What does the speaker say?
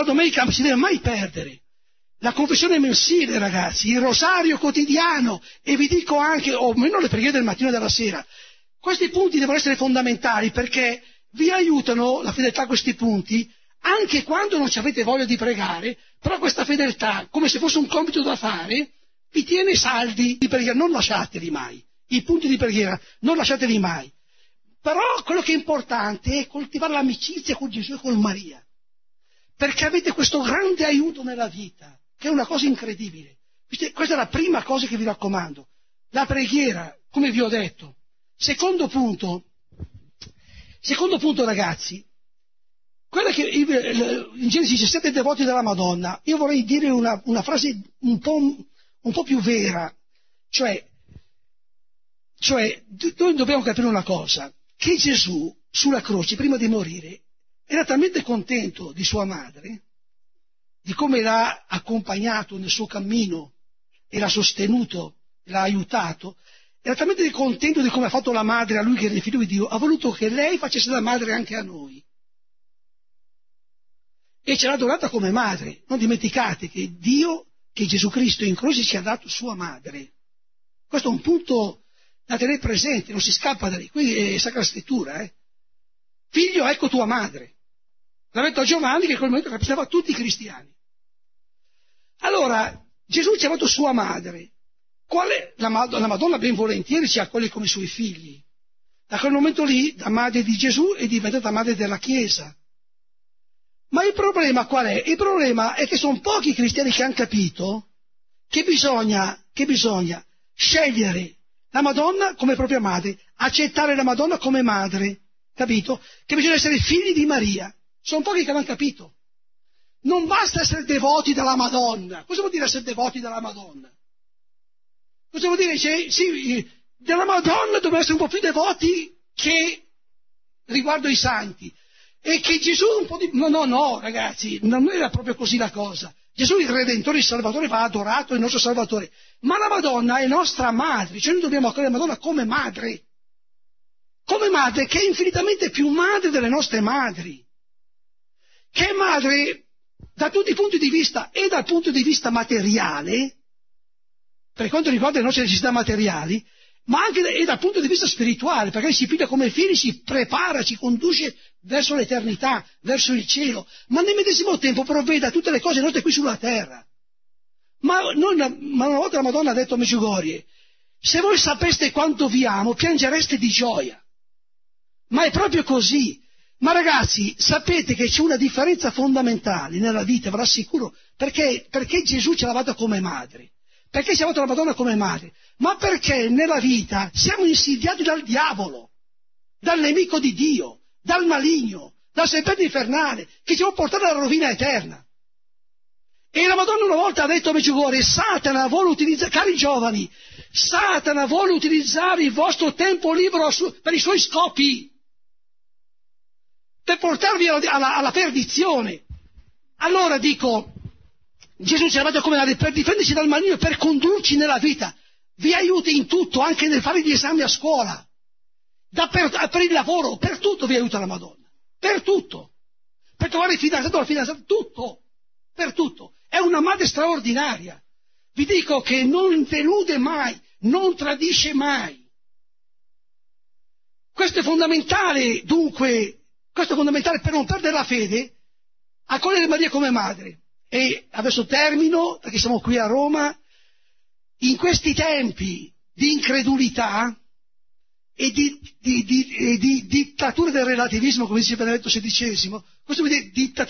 domenica non si deve mai perdere. La confessione mensile, ragazzi, il rosario quotidiano, e vi dico anche, o meno le preghiere del mattino e della sera. Questi punti devono essere fondamentali perché vi aiutano, la fedeltà a questi punti, anche quando non ci avete voglia di pregare, però questa fedeltà, come se fosse un compito da fare, vi tiene saldi di preghiera, non lasciateli mai. I punti di preghiera, non lasciateli mai. Però quello che è importante è coltivare l'amicizia con Gesù e con Maria, perché avete questo grande aiuto nella vita, che è una cosa incredibile. Questa è la prima cosa che vi raccomando, la preghiera, come vi ho detto. Secondo punto ragazzi, quella che in Genesi 17 devoti della Madonna, io vorrei dire una frase un po' più vera, cioè noi dobbiamo capire una cosa, che Gesù sulla croce, prima di morire, era talmente contento di sua madre, di come l'ha accompagnato nel suo cammino e l'ha sostenuto, l'ha aiutato, era talmente contento di come ha fatto la madre a lui che era il figlio di Dio, ha voluto che lei facesse da madre anche a noi. E ce l'ha donata come madre. Non dimenticate che Dio, che Gesù Cristo in croce ci ha dato sua madre. Questo è un punto da tenere presente, non si scappa da lì. Qui è Sacra Scrittura, Figlio, ecco tua madre. L'ha detto a Giovanni che in quel momento rappresentava tutti i cristiani. Allora, Gesù ci ha dato sua madre. La Madonna ben volentieri ci ha quelli come suoi figli. Da quel momento lì, da madre di Gesù, è diventata madre della Chiesa. Ma il problema qual è? Il problema è che sono pochi i cristiani che hanno capito che bisogna scegliere la Madonna come propria madre, accettare la Madonna come madre, capito? Che bisogna essere figli di Maria. Sono pochi che l'hanno capito. Non basta essere devoti della Madonna. Cosa vuol dire essere devoti della Madonna? Cosa vuol dire? Sì, della Madonna dobbiamo essere un po' più devoti che riguardo i santi. E che Gesù un po' di... No, ragazzi, non era proprio così la cosa. Gesù il Redentore, il Salvatore, va adorato, il nostro Salvatore. Ma la Madonna è nostra madre, cioè noi dobbiamo accogliere la Madonna come madre che è infinitamente più madre delle nostre madri, che è madre da tutti i punti di vista, e dal punto di vista materiale, per quanto riguarda le nostre necessità materiali, ma anche dal punto di vista spirituale, perché si piglia come figli, si prepara, ci conduce verso l'eternità, verso il cielo, ma nel medesimo tempo provvede a tutte le cose nostre qui sulla terra. Ma una volta la Madonna ha detto a Medjugorje, se voi sapeste quanto vi amo, piangereste di gioia. Ma è proprio così. Ma ragazzi, sapete che c'è una differenza fondamentale nella vita, ve lo assicuro, perché Gesù ce l'ha data come madre. Perché ci ha dato la Madonna come madre? Ma perché nella vita siamo insidiati dal diavolo, dal nemico di Dio, dal maligno, dal serpente infernale, che ci può portare alla rovina eterna. E la Madonna una volta ha detto a Medjugorje, Satana vuole utilizzare, cari giovani, Satana vuole utilizzare il vostro tempo libero per i suoi scopi, per portarvi alla perdizione. Allora dico, Gesù ci ha dato come madre per difenderci dal maligno, per condurci nella vita, vi aiuti in tutto, anche nel fare gli esami a scuola, per il lavoro, per tutto vi aiuta la Madonna, per tutto, per trovare il fidanzato o la fidanzata, tutto, per tutto. È una madre straordinaria. Vi dico che non delude mai, non tradisce mai. Questo è fondamentale, dunque, per non perdere la fede, accogliere Maria come madre. E adesso termino, perché siamo qui a Roma, in questi tempi di incredulità e di dittatura del relativismo, come dice Benedetto XVI, questo vuol dire dittatura